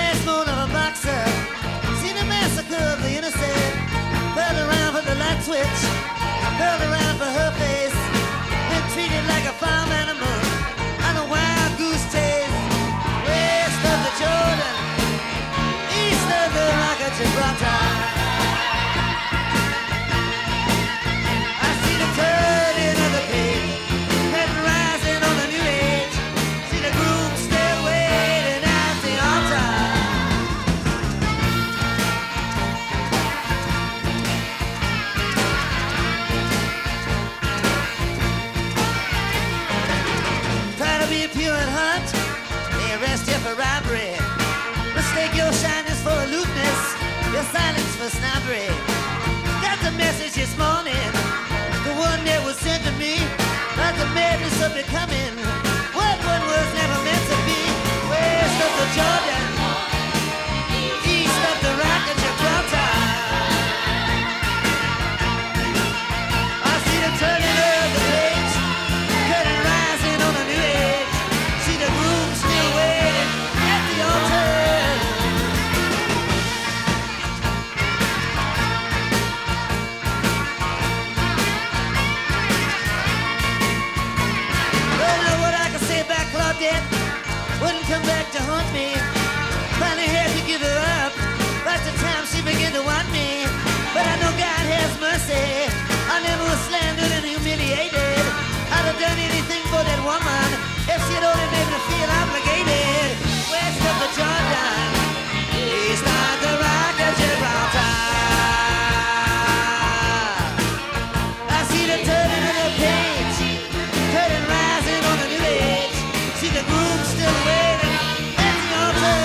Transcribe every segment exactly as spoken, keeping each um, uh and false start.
last moan of a boxer. Seen the massacre of the innocent. Fell around for the light switch. Fell around for her face. Been treated like a farm animal on a wild goose chase. West of the Jordan, east of the Rock of Gibraltar. I see the turning of the page, curtain rising on the new age. See the groom still waiting at the altar. Try to be pure and hot, they arrest you for robbery. Mistake your shyness for aloofness, your silence for snobbery. Got the message this morning, the one that was sent to me, about the madness of becoming what one was never meant to be. West of the Jordan, east of the Rock of Gibraltar. I see the turning of the page, curtain rising on a new age. See the groom still waiting at the altar. Well, now what I can say about Claudette wouldn't come back to haunt me. Finally had to give her up by the time she began to want me. But I know God has mercy. I never was slandered and humiliated. I'd have done anything for that woman if she'd only made me feel obligated. West of the Jordan, east of the Rock of Gibraltar. I see the turning of the page, curtain rising on a new age. See the groom still waiting at the altar.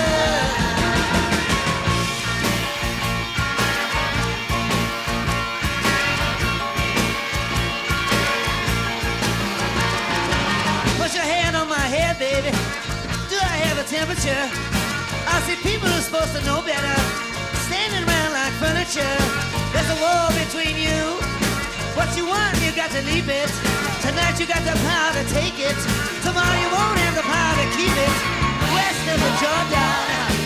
Put your hand on my head, baby. Do I have a temperature? I see people who're supposed to know better, standing around like furniture. There's a war between you. What you want, you got to leave it. Tonight you got the power to take it. Tomorrow you won't have the power to keep it. West of the Jordan,